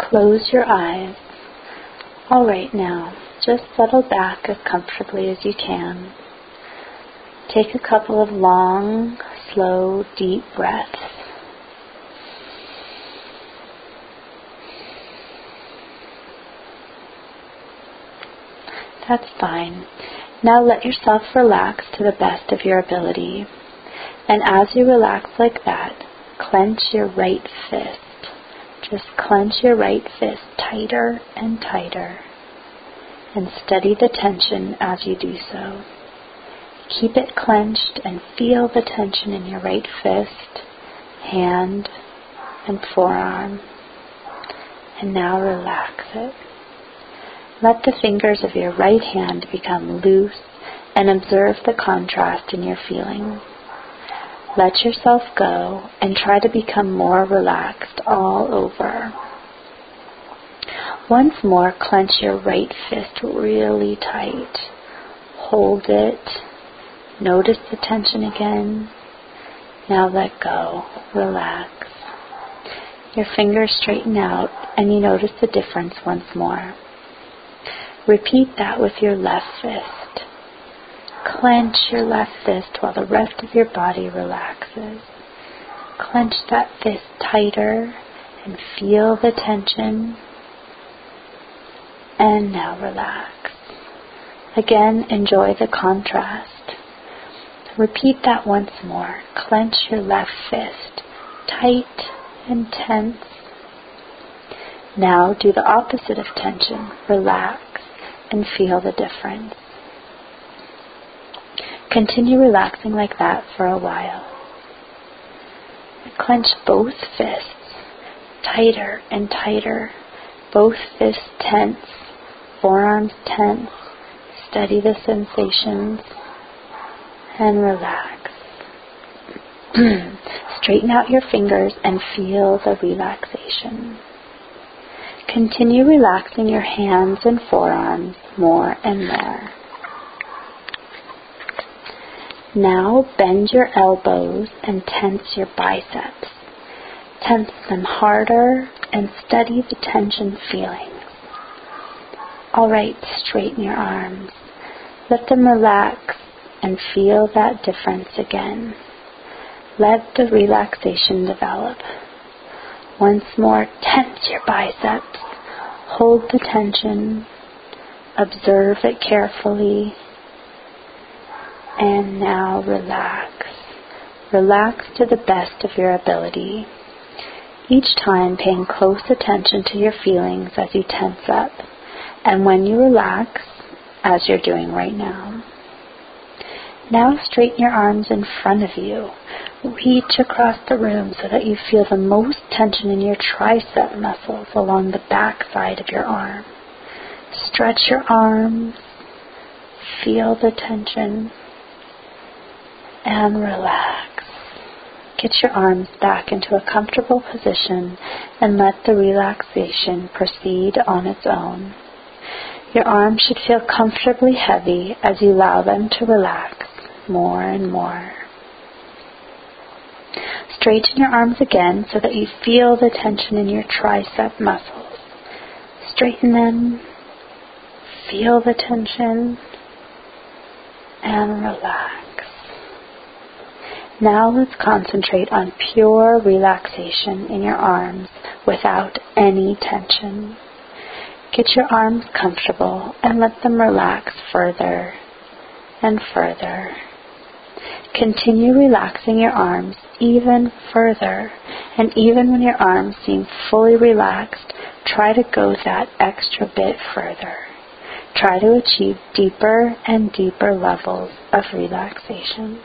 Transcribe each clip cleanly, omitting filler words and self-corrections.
Close your eyes. All right now, just settle back as comfortably as you can. Take a couple of long, slow, deep breaths. That's fine. Now let yourself relax to the best of your ability. And as you relax like that, clench your right fist. Just clench your right fist tighter and tighter. And steady the tension as you do so. Keep it clenched and feel the tension in your right fist, hand, and forearm. And now relax it. Let the fingers of your right hand become loose and observe the contrast in your feeling. Let yourself go and try to become more relaxed all over. Once more, clench your right fist really tight. Hold it. Notice the tension again. Now let go. Relax. Your fingers straighten out and you notice the difference once more. Repeat that with your left fist. Clench your left fist while the rest of your body relaxes. Clench that fist tighter and feel the tension. And now relax. Again, enjoy the contrast. Repeat that once more. Clench your left fist, tight and tense. Now do the opposite of tension. Relax and feel the difference. Continue relaxing like that for a while. Clench both fists, tighter and tighter. Both fists tense, forearms tense. Steady the sensations. And relax. Straighten out your fingers and feel the relaxation. Continue relaxing your hands and forearms more and more. Now bend your elbows and tense your biceps. Tense them harder and steady the tension feelings. All right, straighten your arms. Let them relax and feel that difference again. Let the relaxation develop. Once more, tense your biceps. Hold the tension. Observe it carefully. And now relax. Relax to the best of your ability. Each time paying close attention to your feelings as you tense up. And when you relax, as you're doing right now. Now straighten your arms in front of you. Reach across the room so that you feel the most tension in your tricep muscles along the back side of your arm. Stretch your arms. Feel the tension. And relax. Get your arms back into a comfortable position and let the relaxation proceed on its own. Your arms should feel comfortably heavy as you allow them to relax more and more. Straighten your arms again so that you feel the tension in your tricep muscles. Straighten them. Feel the tension. And relax. Now let's concentrate on pure relaxation in your arms without any tension. Get your arms comfortable and let them relax further and further. Continue relaxing your arms even further, and even when your arms seem fully relaxed, try to go that extra bit further. Try to achieve deeper and deeper levels of relaxation.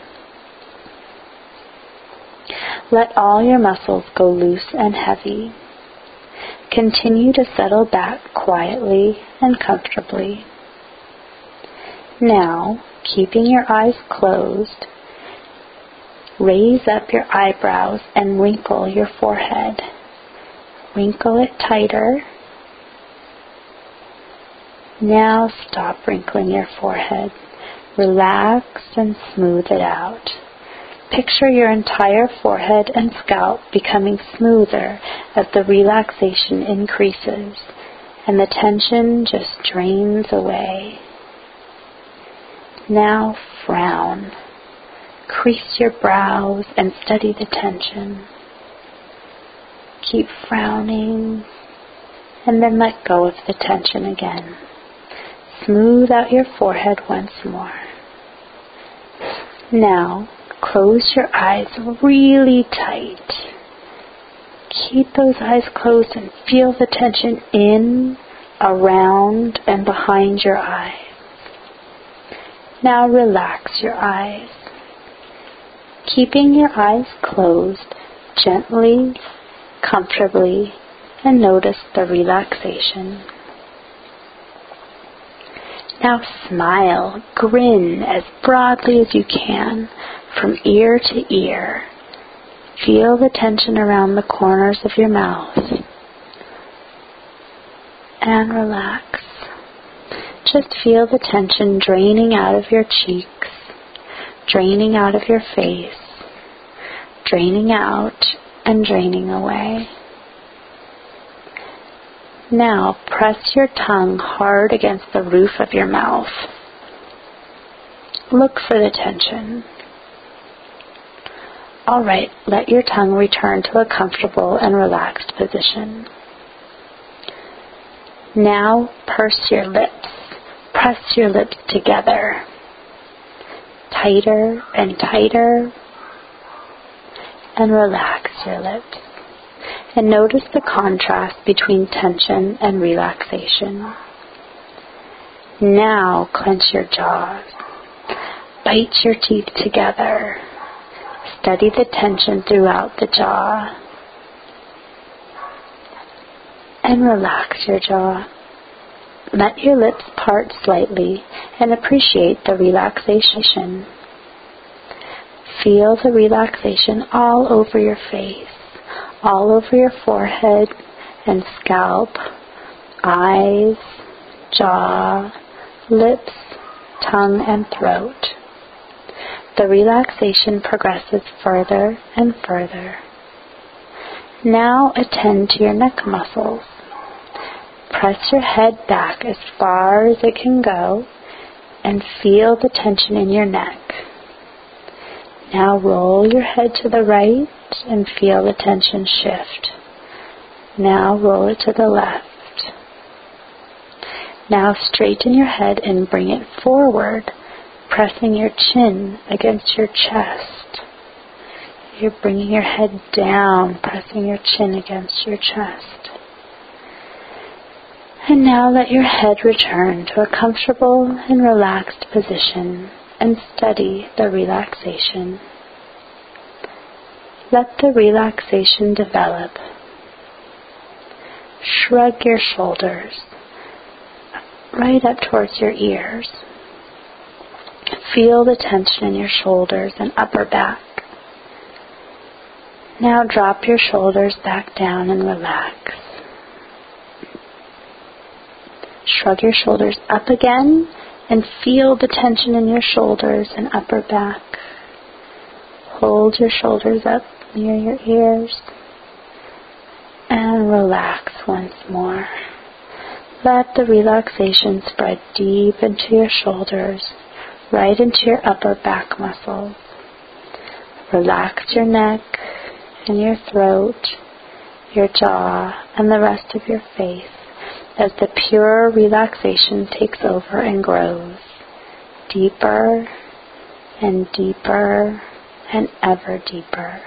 Let all your muscles go loose and heavy. Continue to settle back quietly and comfortably. Now, keeping your eyes closed, raise up your eyebrows and wrinkle your forehead. Wrinkle it tighter. Now stop wrinkling your forehead. Relax and smooth it out. Picture your entire forehead and scalp becoming smoother as the relaxation increases and the tension just drains away. Now frown. Crease your brows and steady the tension. Keep frowning and then let go of the tension again. Smooth out your forehead once more. Now, close your eyes really tight. Keep those eyes closed and feel the tension in, around, and behind your eyes. Now relax your eyes. Keeping your eyes closed, gently, comfortably, and notice the relaxation. Now smile, grin as broadly as you can, from ear to ear. Feel the tension around the corners of your mouth. And relax. Just feel the tension draining out of your cheeks, draining out of your face, draining out and draining away. Now press your tongue hard against the roof of your mouth. Look for the tension. All right, let your tongue return to a comfortable and relaxed position. Now purse your lips. Press your lips together. Tighter and tighter. And relax your lips. And notice the contrast between tension and relaxation. Now clench your jaws. Bite your teeth together. Steady the tension throughout the jaw. And relax your jaw. Let your lips part slightly and appreciate the relaxation. Feel the relaxation all over your face, all over your forehead and scalp, eyes, jaw, lips, tongue, and throat. The relaxation progresses further and further. Now attend to your neck muscles. Press your head back as far as it can go and feel the tension in your neck. Now roll your head to the right and feel the tension shift. Now roll it to the left. Now straighten your head and bring it forward, pressing your chin against your chest. You're bringing your head down, pressing your chin against your chest. And now let your head return to a comfortable and relaxed position and steady the relaxation. Let the relaxation develop. Shrug your shoulders right up towards your ears. Feel the tension in your shoulders and upper back. Now drop your shoulders back down and relax. Shrug your shoulders up again and feel the tension in your shoulders and upper back. Hold your shoulders up near your ears and relax once more. Let the relaxation spread deep into your shoulders, right into your upper back muscles. Relax your neck and your throat, your jaw, and the rest of your face as the pure relaxation takes over and grows deeper and deeper and ever deeper.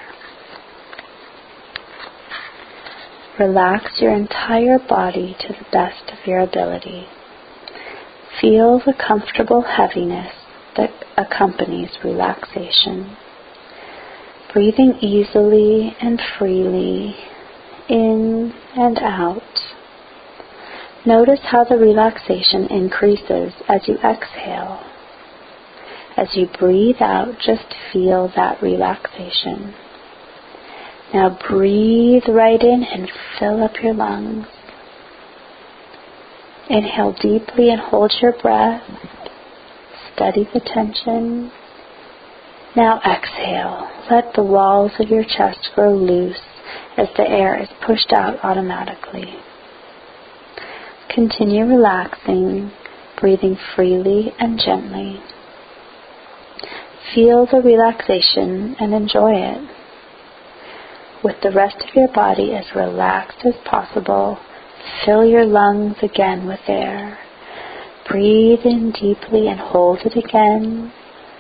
Relax your entire body to the best of your ability. Feel the comfortable heaviness that accompanies relaxation. Breathing easily and freely in and out. Notice how the relaxation increases as you exhale. As you breathe out, just feel that relaxation. Now breathe right in and fill up your lungs. Inhale deeply and hold your breath. Steady the tension. Now exhale. Let the walls of your chest grow loose as the air is pushed out automatically. Continue relaxing, breathing freely and gently. Feel the relaxation and enjoy it. With the rest of your body as relaxed as possible, fill your lungs again with air. Breathe in deeply and hold it again.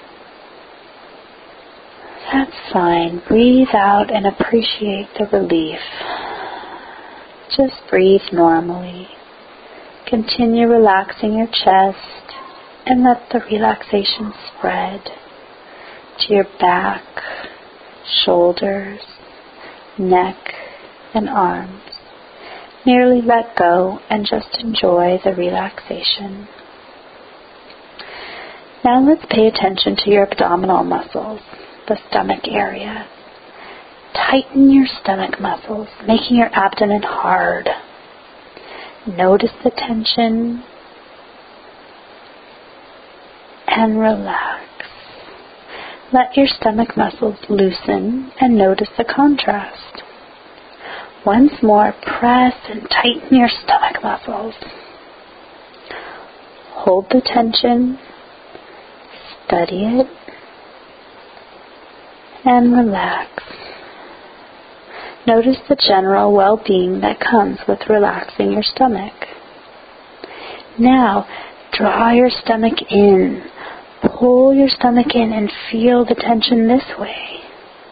That's fine. Breathe out and appreciate the relief. Just breathe normally. Continue relaxing your chest and let the relaxation spread to your back, shoulders, neck, and arms. Merely let go and just enjoy the relaxation. Now let's pay attention to your abdominal muscles, the stomach area. Tighten your stomach muscles, making your abdomen hard. Notice the tension and relax. Let your stomach muscles loosen and notice the contrast. Once more, press and tighten your stomach muscles. Hold the tension, study it, and relax. Notice the general well-being that comes with relaxing your stomach. Now, draw your stomach in. Pull your stomach in and feel the tension this way.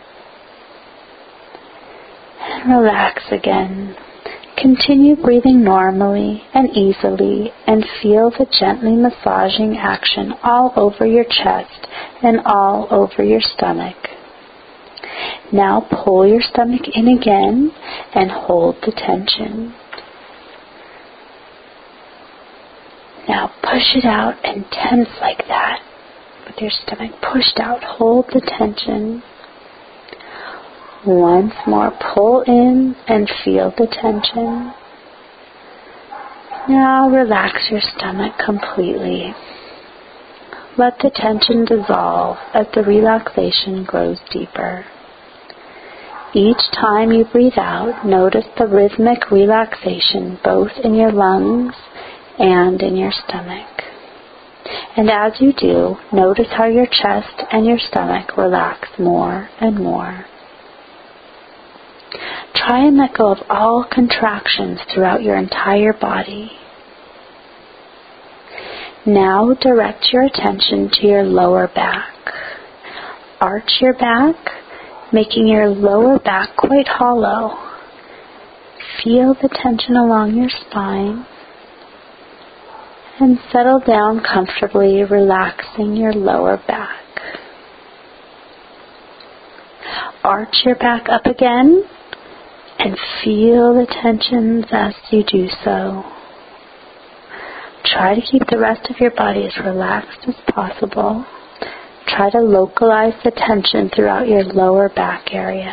And relax again. Continue breathing normally and easily and feel the gently massaging action all over your chest and all over your stomach. Now pull your stomach in again and hold the tension. Now push it out and tense like that. With your stomach pushed out, hold the tension. Once more, pull in and feel the tension. Now relax your stomach completely. Let the tension dissolve as the relaxation grows deeper. Each time you breathe out, notice the rhythmic relaxation both in your lungs and in your stomach. And as you do, notice how your chest and your stomach relax more and more. Try and let go of all contractions throughout your entire body. Now direct your attention to your lower back. Arch your back, making your lower back quite hollow. Feel the tension along your spine. And settle down comfortably, relaxing your lower back. Arch your back up again and feel the tensions as you do so. Try to keep the rest of your body as relaxed as possible. Try to localize the tension throughout your lower back area.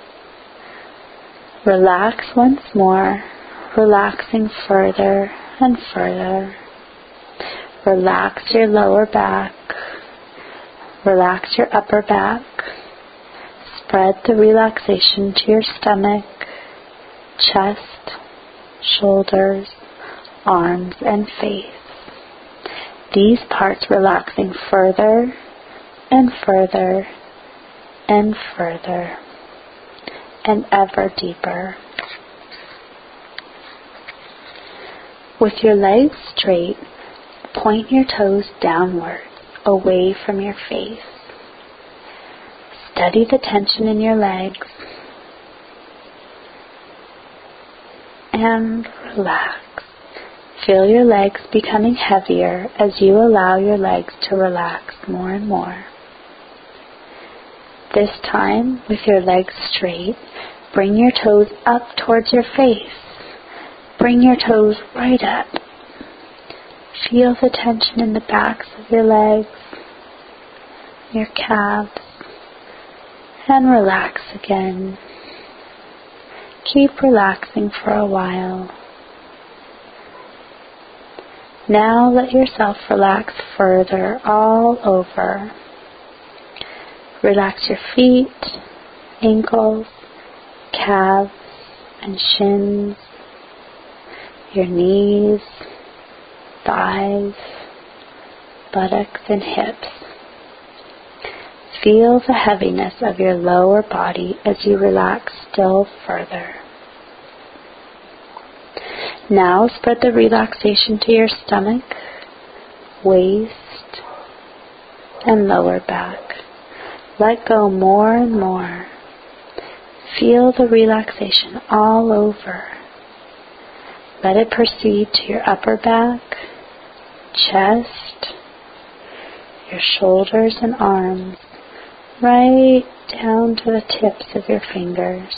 Relax once more, relaxing further and further. Relax your lower back. Relax your upper back. Spread the relaxation to your stomach, chest, shoulders, arms, and face. These parts relaxing further and further and further and ever deeper. With your legs straight, point your toes downwards, away from your face. Steady the tension in your legs and relax. Feel your legs becoming heavier as you allow your legs to relax more and more. This time, with your legs straight, bring your toes up towards your face. Bring your toes right up. Feel the tension in the backs of your legs, your calves, and relax again. Keep relaxing for a while. Now let yourself relax further all over. Relax your feet, ankles, calves, and shins, your knees, thighs, buttocks, and hips. Feel the heaviness of your lower body as you relax still further. Now spread the relaxation to your stomach, waist, and lower back. Let go more and more. Feel the relaxation all over. Let it proceed to your upper back, chest, your shoulders and arms, right down to the tips of your fingers.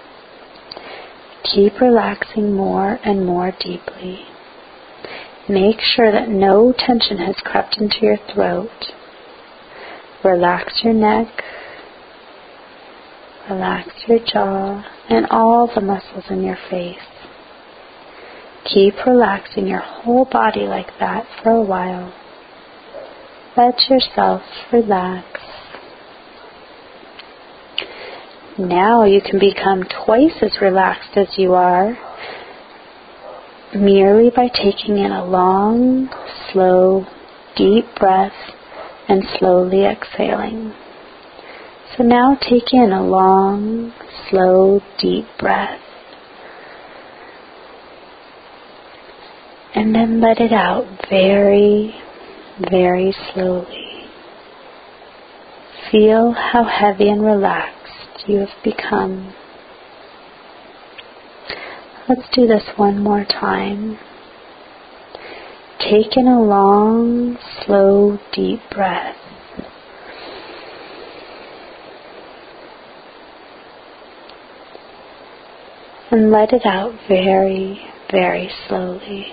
Keep relaxing more and more deeply. Make sure that no tension has crept into your throat. Relax your neck, relax your jaw, and all the muscles in your face. Keep relaxing your whole body like that for a while. Let yourself relax. Now you can become twice as relaxed as you are merely by taking in a long, slow, deep breath and slowly exhaling. So now take in a long, slow, deep breath. And then let it out very, very slowly. Feel how heavy and relaxed you have become. Let's do this one more time. Take in a long, slow, deep breath. And let it out very, very slowly.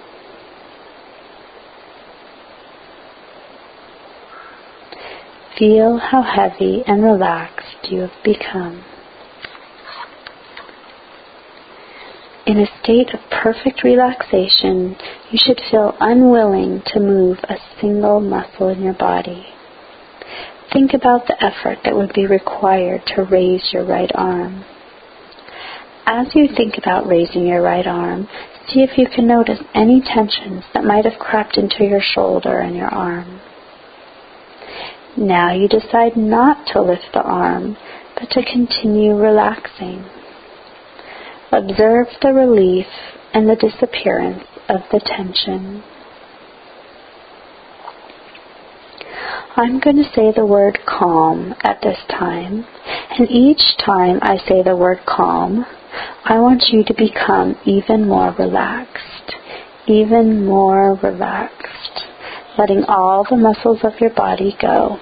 Feel how heavy and relaxed you have become. In a state of perfect relaxation, you should feel unwilling to move a single muscle in your body. Think about the effort that would be required to raise your right arm. As you think about raising your right arm, see if you can notice any tensions that might have crept into your shoulder and your arm. Now you decide not to lift the arm, but to continue relaxing. Observe the relief and the disappearance of the tension. I'm going to say the word calm at this time, and each time I say the word calm, I want you to become even more relaxed, letting all the muscles of your body go.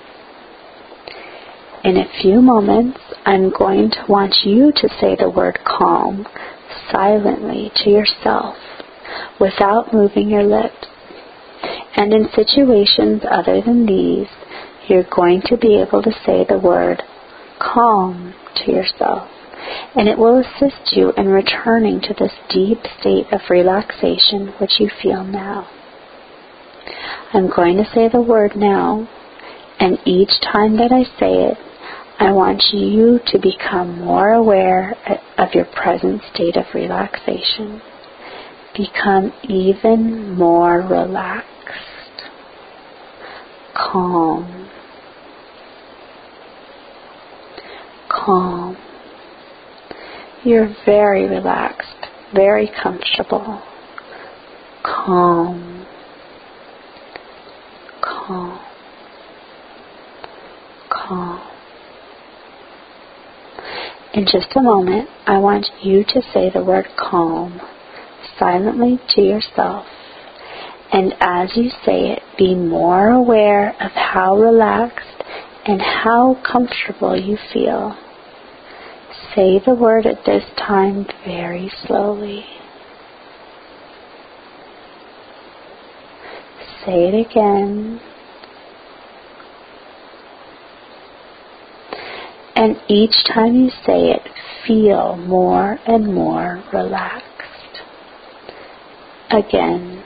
In a few moments, I'm going to want you to say the word calm silently to yourself without moving your lips. And in situations other than these, you're going to be able to say the word calm to yourself, and it will assist you in returning to this deep state of relaxation which you feel now. I'm going to say the word now, and each time that I say it, I want you to become more aware of your present state of relaxation. Become even more relaxed. Calm. Calm. You're very relaxed, very comfortable. Calm. Calm. Calm. In just a moment, I want you to say the word calm silently to yourself. And as you say it, be more aware of how relaxed and how comfortable you feel. Say the word at this time very slowly. Say it again. And each time you say it, feel more and more relaxed. Again,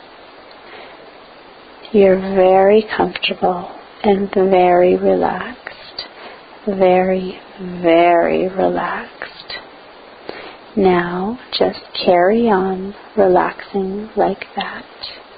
you're very comfortable and very relaxed. very, very relaxed. Now just carry on relaxing like that.